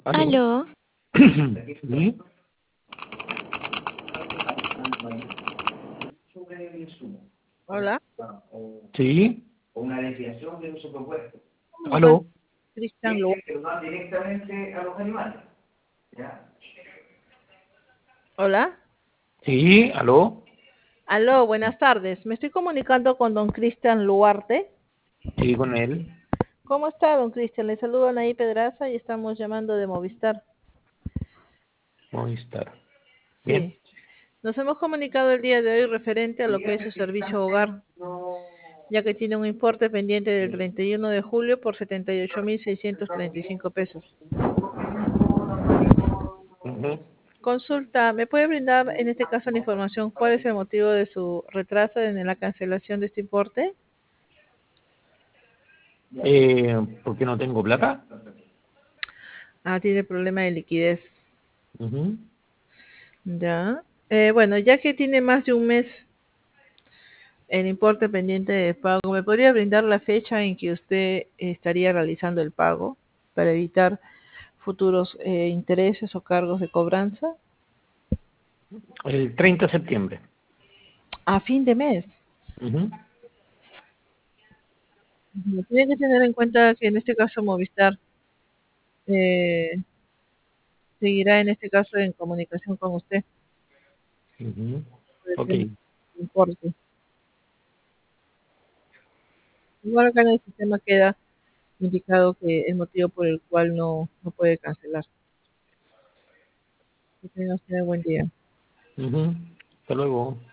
¿Aló? Aló, ¿Sí? Hola, ¿Sí? comunicando ¿Aló? Cristian Lu. Hola, ¿Sí? ¿Aló? aló, buenas tardes. Me estoy comunicando con don Cristian Luarte. Sí, con él. ¿Cómo está, don Cristian? Le saludo Anaí Pedraza y estamos llamando de Movistar. Movistar. Bien. Sí, nos hemos comunicado el día de hoy referente a lo que es su servicio hogar, ya que tiene un importe pendiente del 31 de julio por 78.635 pesos. Ujú. Consulta, ¿me puede brindar en este caso la información cuál es el motivo de su retraso en la cancelación de este importe? ¿Por qué no tengo plata? Ah, tiene problema de liquidez. Ujú. Ya. Bueno, ya que tiene más de un mes el importe pendiente de pago, ¿me podría brindar la fecha en que usted estaría realizando el pago para evitar futuros intereses o cargos de cobranza? El 30 de septiembre. A fin de mes. Ujú. Tiene que tener en cuenta que en este caso Movistar eh, seguirá en este caso en comunicación con usted Ujú. por el Ok. tema del importe. Igual acá en el sistema queda indicado que el motivo por el cual no puede cancelar. Que tenga usted buen día. Ujú. Hasta luego.